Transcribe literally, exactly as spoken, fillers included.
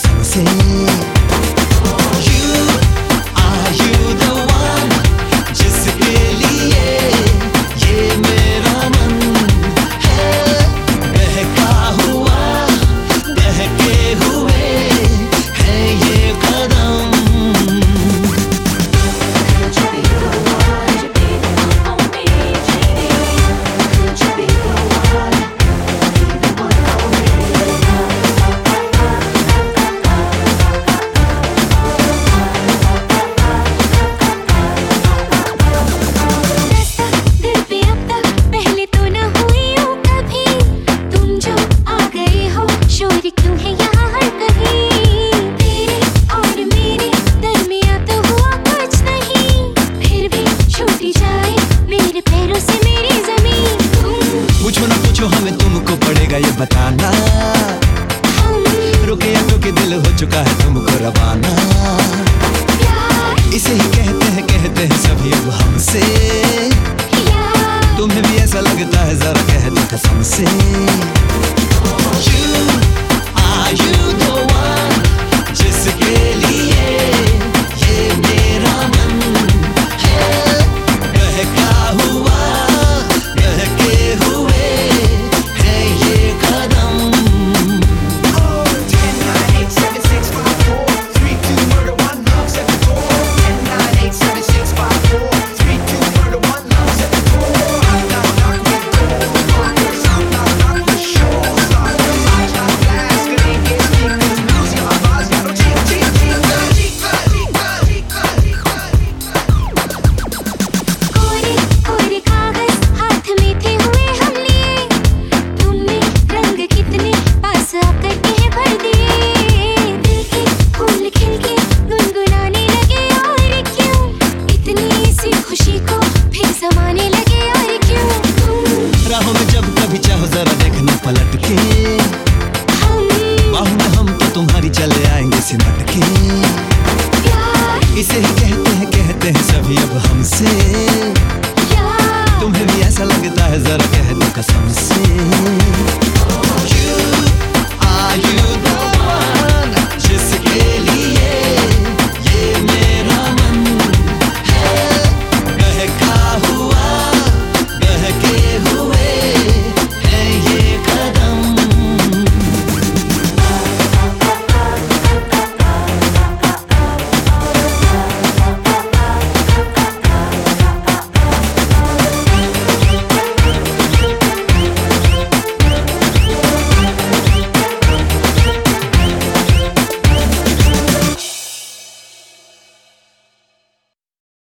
कसम से। You are you the one जिसके लिए ये मेरा मन है बहका हुआ, बहके हुए है ये कदम। क्यों है यहाँ हर कहीं तेरे और मेरे दरमिया तो हुआ कुछ नहीं, फिर भी छूटी जाए मेरे पैरों से मेरी जमीन। तुम पूछो ना पूछो हमें तुमको पड़ेगा ये बताना, रुके या रुके दिल हो चुका है तुमको रवाना। प्यार इसे ही कहते हैं कहते हैं सभी अब हमसे, तुम्हें भी ऐसा लगता है जरा कह दो कसम से। You are you the one जिसके लिए ये मेरा मन है बहका हुआ, बहके हुए है ये कदम। ten nine eight seven six five four three two murder one love set the door. ten nine eight seven six five four three two murder one love set the door. Knock knock knock the door. Knockers knock knock knock the show. Start the light knock glass. Good ain't get speakers. Music my buzz. Got no cheek cheek cheek cheek cheek कोरे कोरे कागज हाथ में थे हुए हम लिए, तुमने रंग कितने पास आकर के भर दिए। दिल के फूल खिल के गुनगुनाने लगे और क्यों, इतनी सी खुशी को फिर समाने लगे और क्यों। तुम राहों में जब कभी चाहो जरा देखना पलट के, हम बाहों में हम तो तुम्हारी चले आएंगे सिमट के। प्यार इसे ही कहते हैं कहते हैं सभी अब हमसे, यार तुम्हें भी ऐसा लगता है जरा कह दो कसम से। You are you the one